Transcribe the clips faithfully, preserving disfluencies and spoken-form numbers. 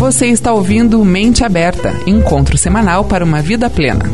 Você está ouvindo Mente Aberta, encontro semanal para uma vida plena.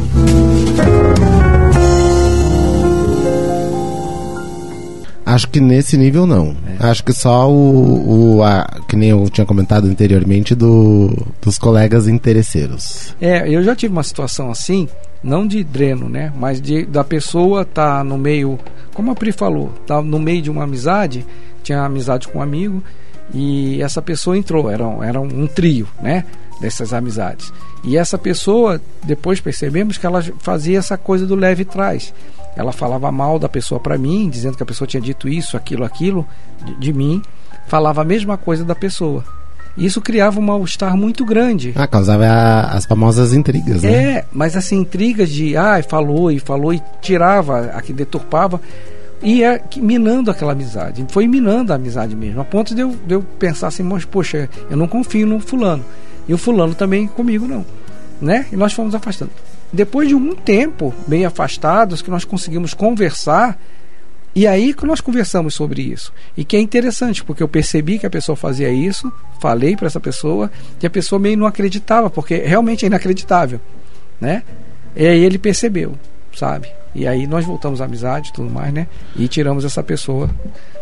Acho que nesse nível não. É. Acho que só o, o a, que nem eu tinha comentado anteriormente, do, dos colegas interesseiros. É, eu já tive uma situação assim, não de dreno, né? Mas de, da pessoa tá no meio, como a Pri falou, tá no meio de uma amizade, tinha amizade com um amigo, e essa pessoa entrou, era, era um trio, né? Dessas amizades. E essa pessoa, depois percebemos que ela fazia essa coisa do leve trás. Ela falava mal da pessoa para mim, dizendo que a pessoa tinha dito isso, aquilo, aquilo de, de mim. Falava a mesma coisa da pessoa. Isso criava um mal-estar muito grande. Ah, causava a, as famosas intrigas, né? É, mas assim, intrigas de, ah, falou e falou e tirava, aqui deturpava, e ia minando aquela amizade. Foi minando a amizade mesmo, a ponto de eu, de eu pensar assim, mas poxa, eu não confio no fulano. E o fulano também comigo não, né? E nós fomos afastando. Depois de um tempo bem afastados, que nós conseguimos conversar, e aí que nós conversamos sobre isso. E que é interessante, porque eu percebi que a pessoa fazia isso, falei para essa pessoa, e a pessoa meio não acreditava, porque realmente é inacreditável, né? E aí ele percebeu, sabe? E aí nós voltamos à amizade e tudo mais, né? E tiramos essa pessoa.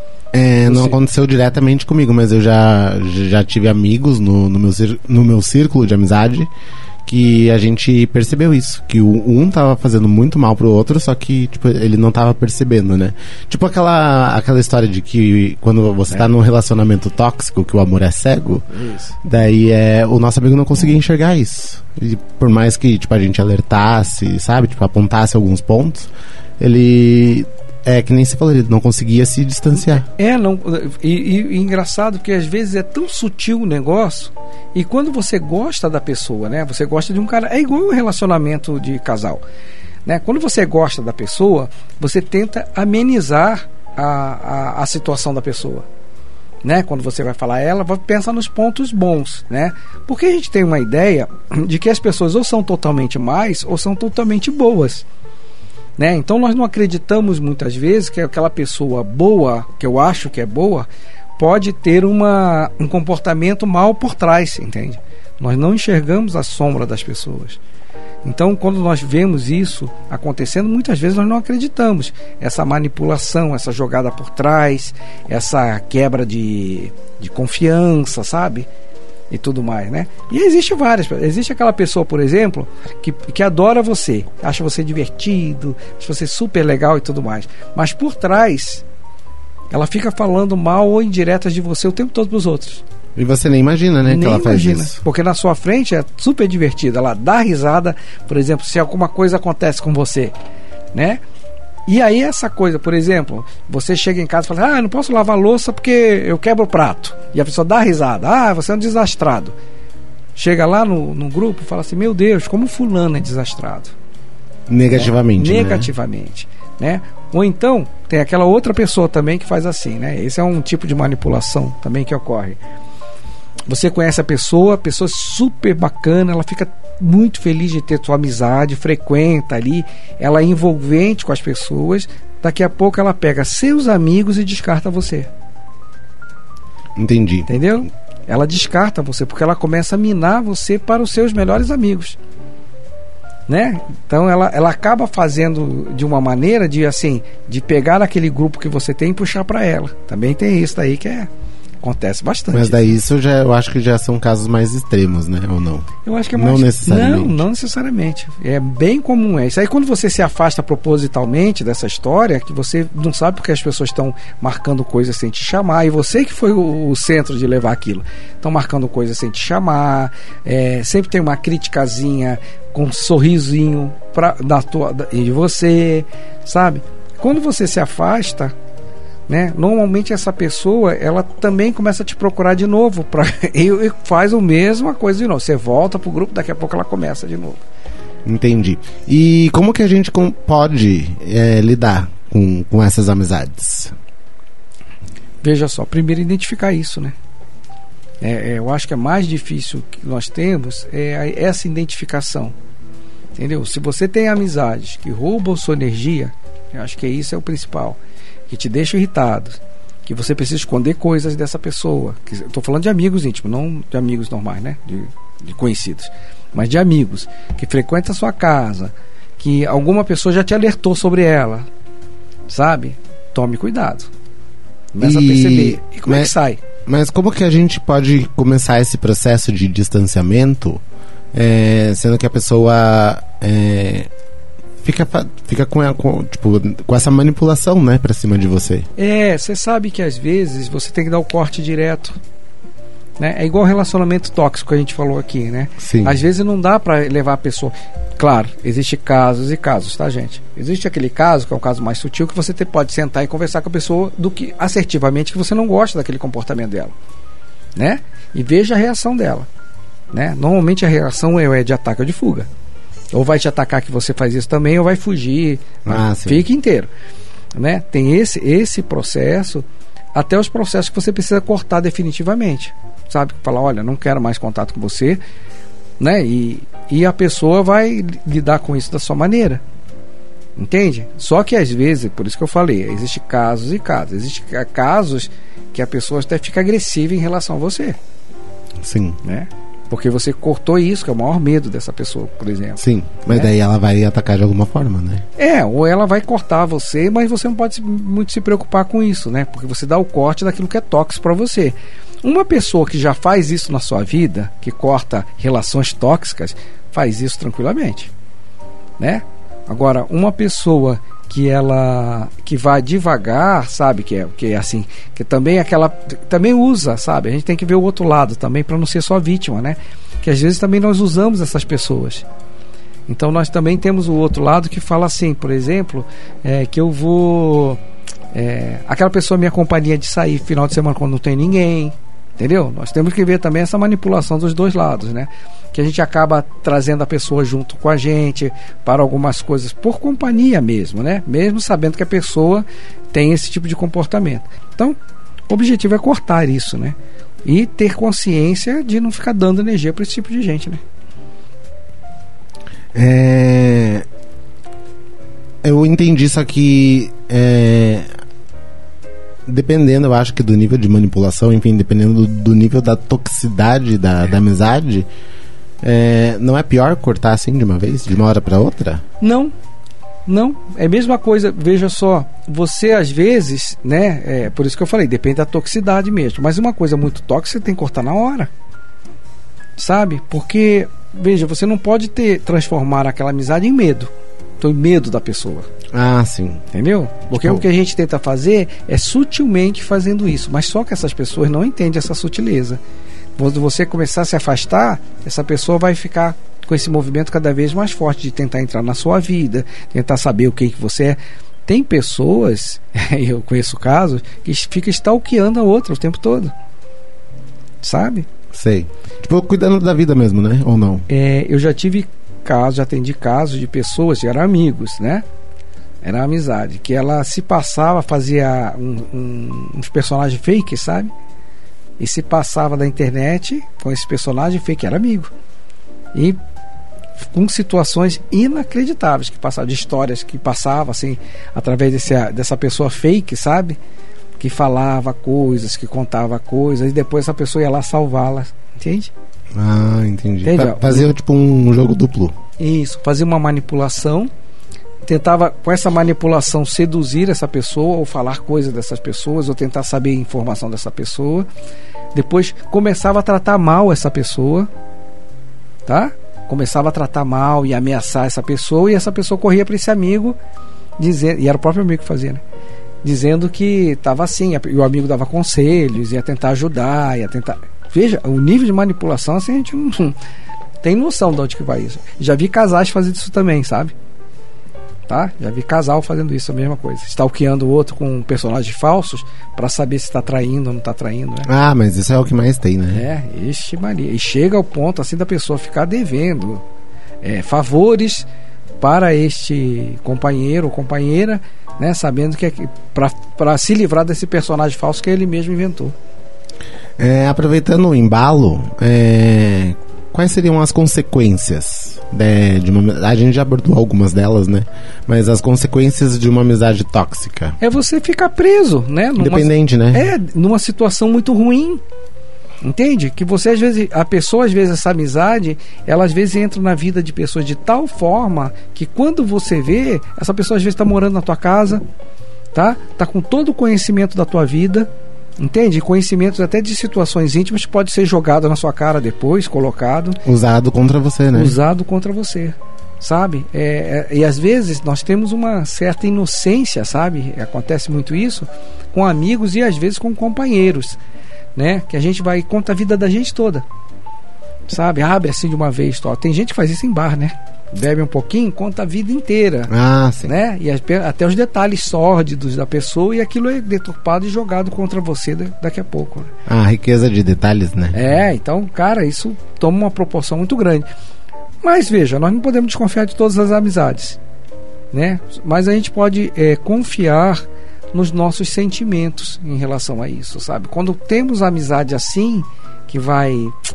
É, não aconteceu diretamente comigo, mas eu já, já tive amigos no, no, meu, no meu círculo de amizade que a gente percebeu isso, que o um tava fazendo muito mal pro outro, só que tipo, ele não tava percebendo, né? Tipo aquela, aquela história de que quando você é. tá num relacionamento tóxico, que o amor é cego, isso. Daí é, o nosso amigo não conseguia enxergar isso. E por mais que tipo, a gente alertasse, sabe? Tipo, apontasse alguns pontos, ele... É, que nem você falou, ele não conseguia se distanciar. É, não, e, e, e engraçado, porque às vezes é tão sutil o negócio, e quando você gosta da pessoa, né? Você gosta de um cara, é igual um relacionamento de casal, né? Quando você gosta da pessoa, você tenta amenizar a, a, a situação da pessoa, né? Quando você vai falar a ela, vai pensar nos pontos bons, né? Porque a gente tem uma ideia de que as pessoas ou são totalmente más ou são totalmente boas, né? Então nós não acreditamos muitas vezes que aquela pessoa boa, que eu acho que é boa, pode ter uma, um comportamento mal por trás, entende? Nós não enxergamos a sombra das pessoas. Então quando nós vemos isso acontecendo, muitas vezes nós não acreditamos. Essa manipulação, essa jogada por trás, essa quebra de, de confiança, sabe? E tudo mais, né? E existe várias. Existe aquela pessoa, por exemplo, que, que adora você, acha você divertido, acha você super legal e tudo mais, mas por trás ela fica falando mal ou indiretas de você o tempo todo pros outros. E você nem imagina, né? Nem que ela imagina, faz isso. Porque na sua frente é super divertida. Ela dá risada, por exemplo, se alguma coisa acontece com você, né? E aí essa coisa, por exemplo, você chega em casa e fala, ah, eu não posso lavar a louça porque eu quebro o prato. E a pessoa dá risada, ah, você é um desastrado. Chega lá no, no grupo e fala assim, meu Deus, como fulano é desastrado. Negativamente, né? Negativamente, né? Ou então, tem aquela outra pessoa também que faz assim, né? Esse é um tipo de manipulação também que ocorre. Você conhece a pessoa, a pessoa é super bacana, ela fica muito feliz de ter sua amizade, frequenta ali, ela é envolvente com as pessoas, daqui a pouco ela pega seus amigos e descarta você. Entendi. Entendeu? Ela descarta você, porque ela começa a minar você para os seus melhores amigos, né? Então ela, ela acaba fazendo de uma maneira de assim, de pegar aquele grupo que você tem e puxar para ela. Também tem isso daí que é... acontece bastante. Mas daí isso já, eu acho que já são casos mais extremos, né? Ou não? Eu acho que é mais... Não necessariamente. Não, não necessariamente. É bem comum. É isso aí, quando você se afasta propositalmente dessa história, que você não sabe porque as pessoas estão marcando coisas sem te chamar, e você que foi o, o centro de levar aquilo. Estão marcando coisas sem te chamar, é, sempre tem uma criticazinha com um sorrisinho pra, da tua, da, de você, sabe? Quando você se afasta, né? Normalmente essa pessoa ela também começa a te procurar de novo pra, e, e faz a mesma coisa de novo. Você volta pro grupo, daqui a pouco ela começa de novo. Entendi. E como que a gente com, pode é, lidar com, com essas amizades? Veja só, primeiro identificar isso, né? É, é, eu acho que é mais difícil que nós temos é essa identificação, entendeu? Se você tem amizades que roubam sua energia, eu acho que isso é o principal, que te deixam irritado, que você precisa esconder coisas dessa pessoa. Estou falando de amigos íntimos, não de amigos normais, né? De, de conhecidos, mas de amigos que frequentam a sua casa, que alguma pessoa já te alertou sobre ela, sabe? Tome cuidado. Começa e... a perceber. E como mas, é que sai? Mas como que a gente pode começar esse processo de distanciamento, é, sendo que a pessoa é, fica, fica com, a, com, tipo, com essa manipulação, né, pra cima de você? É, você sabe que às vezes você tem que dar o corte direto, né? É igual relacionamento tóxico que a gente falou aqui, né? Sim. Às vezes não dá pra levar a pessoa... Claro, existe casos e casos, tá, gente? Existe aquele caso, que é um caso mais sutil, que você te, pode sentar e conversar com a pessoa do que assertivamente que você não gosta daquele comportamento dela, né? E veja a reação dela, né? Normalmente a reação é de ataque ou de fuga. Ou vai te atacar que você faz isso também, ou vai fugir. Ah, fica inteiro, né? Tem esse, esse processo, até os processos que você precisa cortar definitivamente, sabe? Falar, olha, não quero mais contato com você, né? E, e a pessoa vai lidar com isso da sua maneira, entende? Só que às vezes, por isso que eu falei, existem casos e casos. Existem casos que a pessoa até fica agressiva em relação a você. Sim. Né? Porque você cortou isso, que é o maior medo dessa pessoa, por exemplo. Sim, mas né? Daí ela vai atacar de alguma forma, né? É, ou ela vai cortar você, mas você não pode muito se preocupar com isso, né? Porque você dá o corte daquilo que é tóxico para você. Uma pessoa que já faz isso na sua vida, que corta relações tóxicas, faz isso tranquilamente, né? Agora, uma pessoa que ela que vai devagar, sabe, que é que é assim, que também aquela também usa, sabe? A gente tem que ver o outro lado também para não ser só vítima, né? Que às vezes também nós usamos essas pessoas. Então nós também temos o outro lado que fala assim, por exemplo, é, que eu vou é, aquela pessoa minha companhia de sair final de semana quando não tem ninguém. Entendeu? Nós temos que ver também essa manipulação dos dois lados, né? Que a gente acaba trazendo a pessoa junto com a gente para algumas coisas, por companhia mesmo, né? Mesmo sabendo que a pessoa tem esse tipo de comportamento. Então, o objetivo é cortar isso, né? E ter consciência de não ficar dando energia para esse tipo de gente, né? É... Eu entendi, só que... É... Dependendo, eu acho que do nível de manipulação, enfim, dependendo do, do nível da toxicidade da, da amizade, é, não é pior cortar assim de uma vez, de uma hora para outra? Não, não. É a mesma coisa, veja só, você às vezes, né, é, por isso que eu falei, depende da toxicidade mesmo, mas uma coisa muito tóxica você tem que cortar na hora, sabe? Porque, veja, você não pode ter, transformar aquela amizade em medo. Tô em medo da pessoa. Ah, sim. Entendeu? Porque tipo... o que a gente tenta fazer é sutilmente fazendo isso. Mas só que essas pessoas não entendem essa sutileza. Quando você começar a se afastar, essa pessoa vai ficar com esse movimento cada vez mais forte de tentar entrar na sua vida, tentar saber o que, que você é. Tem pessoas, eu conheço casos, que fica stalkeando a outra o tempo todo. Sabe? Sei. Tipo, cuidando da vida mesmo, né? Ou não? É, eu já tive casos, já atendi casos de pessoas que eram amigos, né? Era uma amizade, que ela se passava, fazia um, um, uns personagens fake, sabe? E se passava da internet com esse personagem fake, era amigo. E com situações inacreditáveis que passavam, de histórias que passavam assim, através desse, dessa pessoa fake, sabe? Que falava coisas, que contava coisas, e depois essa pessoa ia lá salvá-la, entende? Ah, entendi. Fazia tipo um jogo duplo. Isso, fazia uma manipulação, tentava com essa manipulação seduzir essa pessoa, ou falar coisas dessas pessoas, ou tentar saber informação dessa pessoa. Depois começava a tratar mal essa pessoa, tá? Começava a tratar mal e ameaçar essa pessoa, e essa pessoa corria para esse amigo, dizendo, e era o próprio amigo que fazia, né? Dizendo que estava assim, e o amigo dava conselhos, ia tentar ajudar, ia tentar... Veja, o nível de manipulação, assim, a gente não tem noção de onde que vai isso. Já vi casais fazendo isso também, sabe? Tá? Já vi casal fazendo isso, a mesma coisa. Stalkeando o outro com personagens falsos para saber se está traindo ou não está traindo, né? Ah, mas isso é o que mais tem, né? É, ixi Maria. E chega ao ponto, assim, da pessoa ficar devendo é, favores para este companheiro ou companheira, né? Sabendo que é para se livrar desse personagem falso que ele mesmo inventou. É, aproveitando o embalo, é, quais seriam as consequências de, de uma... A gente já abordou algumas delas, né? Mas as consequências de uma amizade tóxica. É você ficar preso, né? Numa, Independente, né? É, numa situação muito ruim. Entende? Que você, às vezes, a pessoa, às vezes, essa amizade, ela às vezes entra na vida de pessoas de tal forma que quando você vê, essa pessoa às vezes está morando na tua casa, tá? Tá com todo o conhecimento da tua vida, entende? Conhecimentos até de situações íntimas que pode ser jogado na sua cara depois, colocado. Usado contra você, né? Usado contra você, sabe? É, é, e às vezes nós temos uma certa inocência, sabe? Acontece muito isso com amigos e às vezes com companheiros, né? Que a gente vai conta a vida da gente toda, sabe? Abre assim de uma vez, tó. Tem gente que faz isso em bar, né? Bebe um pouquinho, conta a vida inteira. Ah, sim. Né? E até os detalhes sórdidos da pessoa, e aquilo é deturpado e jogado contra você daqui a pouco. Né? Ah, riqueza de detalhes, né? É, então, cara, isso toma uma proporção muito grande. Mas veja, nós não podemos desconfiar de todas as amizades, né? Mas a gente pode é, confiar nos nossos sentimentos em relação a isso, sabe? Quando temos amizade assim, que vai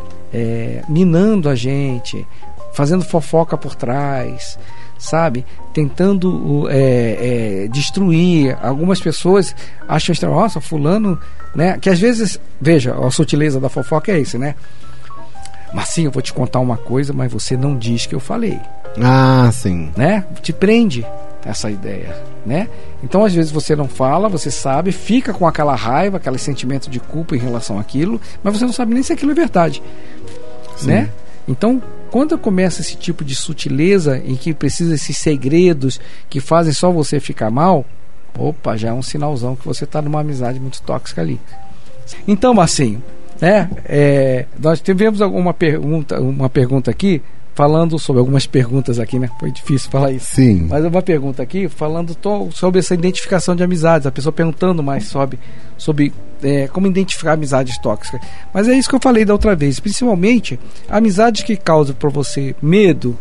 é, minando a gente, fazendo fofoca por trás, sabe? Tentando é, é, destruir. Algumas pessoas acham estranho, nossa, fulano, né? Que às vezes, veja, a sutileza da fofoca é isso, né? Marcinho, eu vou te contar uma coisa, mas você não diz que eu falei. Ah, sim. Né? Te prende essa ideia, né? Então, às vezes você não fala, você sabe, fica com aquela raiva, aquele sentimento de culpa em relação àquilo, mas você não sabe nem se aquilo é verdade, sim, né? Então, quando começa esse tipo de sutileza em que precisa esses segredos que fazem só você ficar mal, opa, já é um sinalzão que você está numa amizade muito tóxica ali. Então, Marcinho, né? É, nós tivemos alguma pergunta, uma pergunta aqui falando sobre algumas perguntas aqui, né? Foi difícil falar isso. Sim. Mas uma pergunta aqui falando to, sobre essa identificação de amizades, a pessoa perguntando mais sobre, sobre é, como identificar amizades tóxicas. Mas é isso que eu falei da outra vez, principalmente amizades que causam para você medo,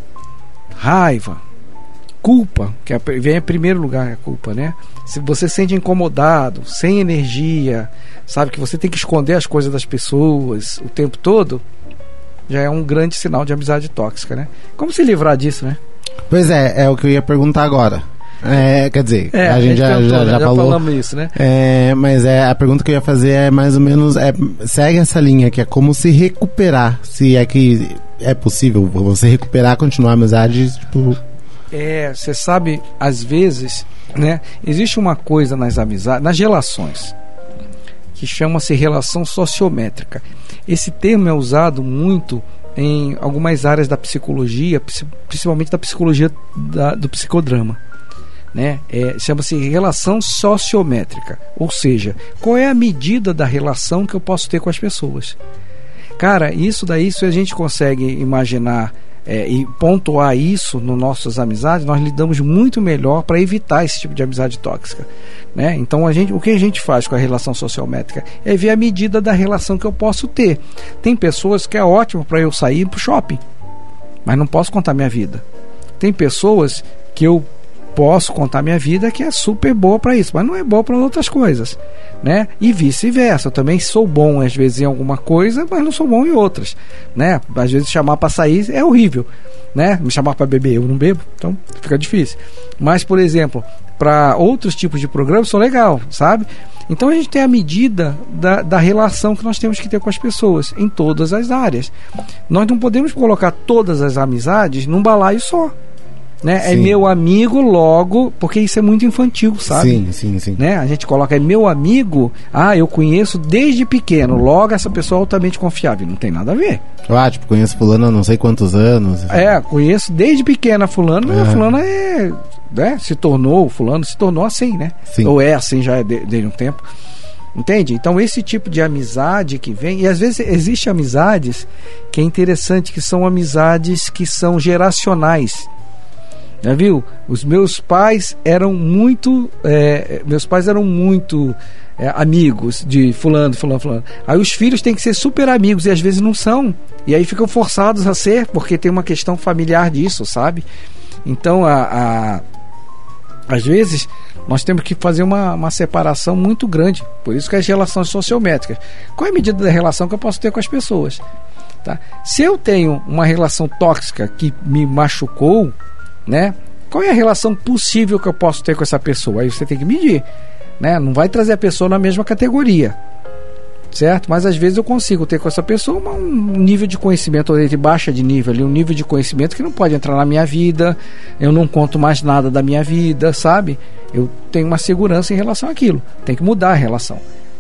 raiva, culpa, que é, vem em primeiro lugar a culpa, né? Se você se sente incomodado, sem energia, sabe que você tem que esconder as coisas das pessoas o tempo todo, já é um grande sinal de amizade tóxica, né? Como se livrar disso, né? Pois é, é o que eu ia perguntar agora. É, quer dizer, é, a, a gente já, tentou, já, já, já falou. falamos isso, né? É, mas é, a pergunta que eu ia fazer é mais ou menos, é, segue essa linha, que é como se recuperar, se é que é possível você recuperar, continuar a amizade, tipo... É, você sabe, às vezes, né? Existe uma coisa nas amizades, nas relações, que chama-se relação sociométrica. Esse termo é usado muito em algumas áreas da psicologia, principalmente da psicologia da, do psicodrama, né? É, chama-se relação sociométrica, ou seja, qual é a medida da relação que eu posso ter com as pessoas. Cara, isso daí, se a gente consegue imaginar É, e pontuar isso nas nossas amizades, nós lidamos muito melhor para evitar esse tipo de amizade tóxica, né? Então a gente, o que a gente faz com a relação sociométrica é ver a medida da relação que eu posso ter. Tem pessoas que é ótimo para eu sair para o shopping, mas não posso contar minha vida. Tem pessoas que eu posso contar minha vida que é super boa para isso, mas não é boa para outras coisas, né? E vice-versa. Eu também sou bom às vezes em alguma coisa, mas não sou bom em outras, né? Às vezes chamar para sair é horrível, né? Me chamar para beber, eu não bebo, então fica difícil. Mas, por exemplo, para outros tipos de programas sou legal, sabe? Então a gente tem a medida da, da relação que nós temos que ter com as pessoas em todas as áreas. Nós não podemos colocar todas as amizades num balaio só, né? É meu amigo logo, porque isso é muito infantil, sabe? Sim, sim, sim. Né? A gente coloca, é meu amigo, ah, eu conheço desde pequeno, logo essa pessoa é altamente confiável. Não tem nada a ver. Ah, tipo, conheço fulano há não sei quantos anos. É, conheço desde pequena fulano, é. fulano é, né? Se tornou, fulano se tornou assim, né? Sim. Ou é assim já desde um tempo. Entende? Então esse tipo de amizade que vem, e às vezes existe amizades que é interessante, que são amizades que são geracionais. Já viu? Os meus pais eram muito é, meus pais eram muito é, amigos de fulano, fulano, fulano. Aí os filhos têm que ser super amigos e às vezes não são. E aí ficam forçados a ser, porque tem uma questão familiar disso, sabe? Então, a, a, às vezes, nós temos que fazer uma, uma separação muito grande. Por isso que as relações sociométricas. Qual é a medida da relação que eu posso ter com as pessoas? Tá? Se eu tenho uma relação tóxica que me machucou, né? Qual é a relação possível que eu posso ter com essa pessoa? Aí você tem que medir, né? Não vai trazer a pessoa na mesma categoria, certo? Mas às vezes eu consigo ter com essa pessoa um nível de conhecimento de baixa de nível, ali, um nível de conhecimento que não pode entrar na minha vida, eu não conto mais nada da minha vida, sabe? Eu tenho uma segurança em relação àquilo, tem que mudar a relação.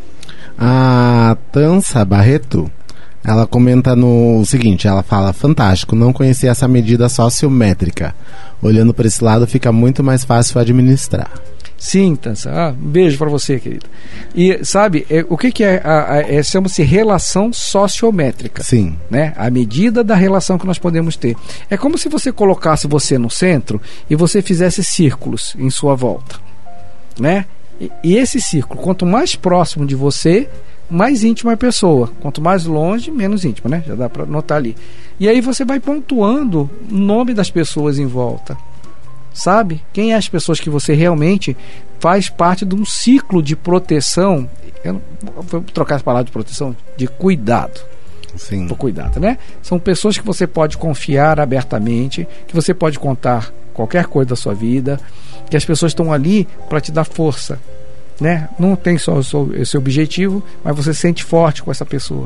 A Tança Barreto, ela comenta no seguinte, ela fala: fantástico, não conhecia essa medida sociométrica. Olhando para esse lado fica muito mais fácil administrar. Sim, Tança. Ah, um beijo para você, querida. E sabe, é, o que, que é? A, a, é chama-se relação sociométrica. Sim. Né? A medida da relação que nós podemos ter. É como se você colocasse você no centro e você fizesse círculos em sua volta. Né? E, e esse círculo, quanto mais próximo de você, mais íntima é a pessoa. Quanto mais longe, menos íntima, né? Já dá para notar ali. E aí você vai pontuando o nome das pessoas em volta. Sabe? Quem é as pessoas que você realmente faz parte de um ciclo de proteção. Eu não vou trocar as palavras de proteção, de cuidado. Sim. Por cuidado, né? São pessoas que você pode confiar abertamente, que você pode contar qualquer coisa da sua vida, que as pessoas estão ali para te dar força. Né? Não tem só esse objetivo, mas você se sente forte com essa pessoa.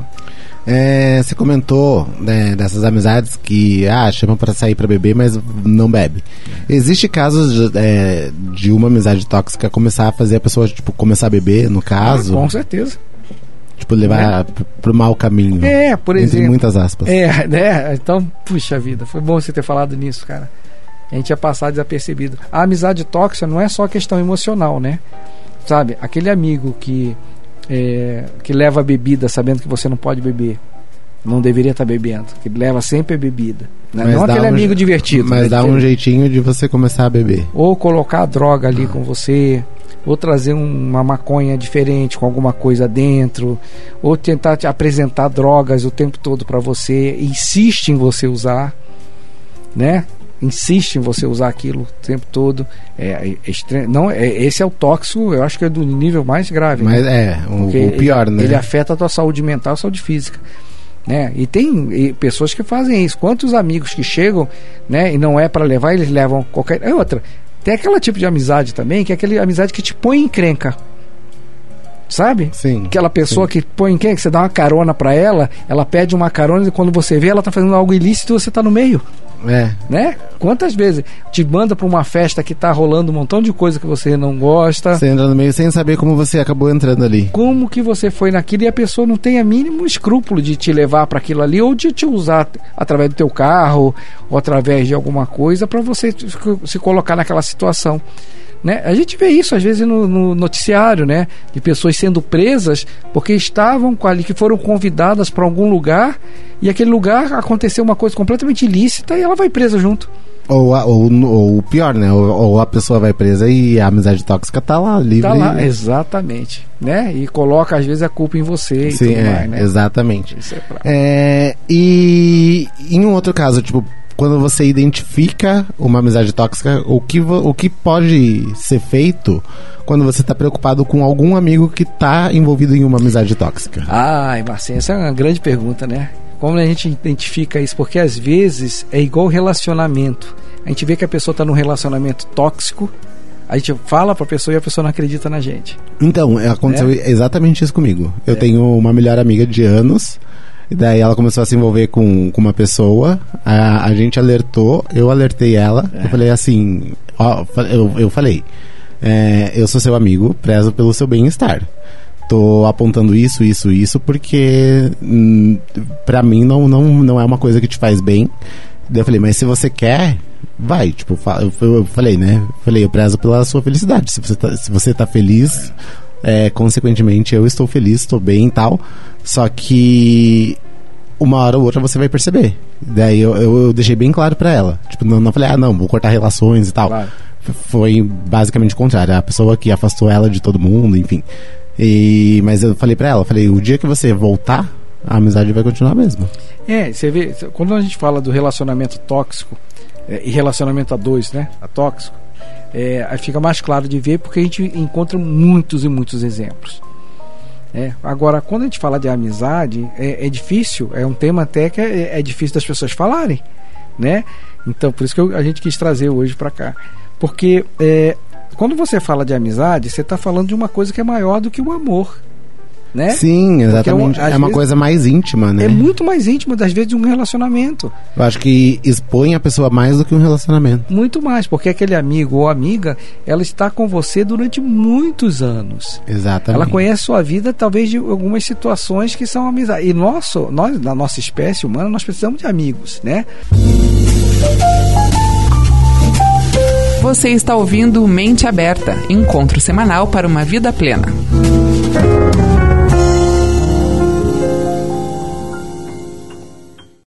É, você comentou, né, dessas amizades que ah, chamam para sair para beber, mas não bebe. Existe casos de, é, de uma amizade tóxica começar a fazer a pessoa tipo, começar a beber, no caso? Ah, com certeza. Tipo, levar é. pro mau caminho. É, por exemplo. Entre muitas aspas. É, né? Então, puxa vida, foi bom você ter falado nisso, cara. A gente ia passar desapercebido. A amizade tóxica não é só questão emocional, né? Sabe, aquele amigo que, é, que leva a bebida sabendo que você não pode beber, não deveria estar bebendo, que leva sempre a bebida, né? Não aquele um amigo je... divertido. Mas né? dá um jeitinho de você começar a beber. Ou colocar a droga ali ah. com você, ou trazer uma maconha diferente com alguma coisa dentro, ou tentar te apresentar drogas o tempo todo para você, insiste em você usar, né? Insiste em você usar aquilo o tempo todo. É, é extre... não, é, esse é o tóxico, eu acho que é do nível mais grave. Mas né? é, o, o pior, ele, né? Ele afeta a tua saúde mental, a saúde física. Né? E tem e pessoas que fazem isso. Quantos amigos que chegam, né, e não é para levar, eles levam qualquer. É outra. Tem aquele tipo de amizade também, que é aquela amizade que te põe em encrenca. Sabe? Sim. Aquela pessoa sim. que põe em encrenca, que você dá uma carona para ela, ela pede uma carona e quando você vê, ela tá fazendo algo ilícito e você tá no meio. É. Né? Quantas vezes te manda pra uma festa que tá rolando um montão de coisa que você não gosta, você entra no meio sem saber como você acabou entrando ali, como que você foi naquilo, e a pessoa não tem a mínimo escrúpulo de te levar para aquilo ali, ou de te usar através do teu carro ou através de alguma coisa para você se colocar naquela situação. Né? A gente vê isso às vezes no, no noticiário, né? De pessoas sendo presas porque estavam ali, que foram convidadas para algum lugar e aquele lugar aconteceu uma coisa completamente ilícita e ela vai presa junto. Ou, ou, ou pior, né? Ou, ou a pessoa vai presa e a amizade tóxica tá lá, livre. Tá lá, exatamente. Né? E coloca às vezes a culpa em você. Sim, e tudo é, mais, né? Exatamente. Isso é pra... é, e em um outro caso, tipo, quando você identifica uma amizade tóxica, o que, o que pode ser feito quando você está preocupado com algum amigo que está envolvido em uma amizade tóxica? Ai, Marcinho, essa é uma grande pergunta, né? Como a gente identifica isso? Porque às vezes é igual relacionamento. A gente vê que a pessoa está num relacionamento tóxico, a gente fala para a pessoa e a pessoa não acredita na gente. Então, aconteceu é? exatamente isso comigo. Eu é. tenho uma melhor amiga de anos. E daí ela começou a se envolver com, com uma pessoa, a, a gente alertou, eu alertei ela, é. eu falei assim, ó, eu, eu falei, é, eu sou seu amigo, prezo pelo seu bem-estar. Tô apontando isso, isso, isso, porque hum, pra mim não, não, não é uma coisa que te faz bem. Daí eu falei, mas se você quer, vai, tipo, eu, eu falei, né, falei, eu prezo pela sua felicidade, se você tá, se você tá feliz... É, consequentemente eu estou feliz, estou bem e tal, só que uma hora ou outra você vai perceber. Daí eu, eu, eu deixei bem claro pra ela, tipo, não, não falei, ah não, vou cortar relações e tal, claro. Foi basicamente o contrário, a pessoa que afastou ela de todo mundo, enfim. E, mas eu falei pra ela, falei, o dia que você voltar, a amizade vai continuar mesmo. É, você vê, quando a gente fala do relacionamento tóxico, é, e relacionamento a dois, né, a tóxico, é, aí fica mais claro de ver, porque a gente encontra muitos e muitos exemplos. É, agora, quando a gente fala de amizade, é, é difícil, é um tema até que é, é difícil das pessoas falarem, né? Então, por isso que eu, a gente quis trazer hoje para cá. Porque é, quando você fala de amizade, você está falando de uma coisa que é maior do que o amor, né? Sim, exatamente. É, um, é uma coisa mais íntima, né? É muito mais íntima, às vezes, de um relacionamento. Eu acho que expõe a pessoa mais do que um relacionamento. Muito mais, porque aquele amigo ou amiga, ela está com você durante muitos anos. Exatamente. Ela conhece sua vida, talvez, de algumas situações que são amizade. E nosso, nós, na nossa espécie humana, nós precisamos de amigos, né? Você está ouvindo Mente Aberta, encontro semanal para uma vida plena.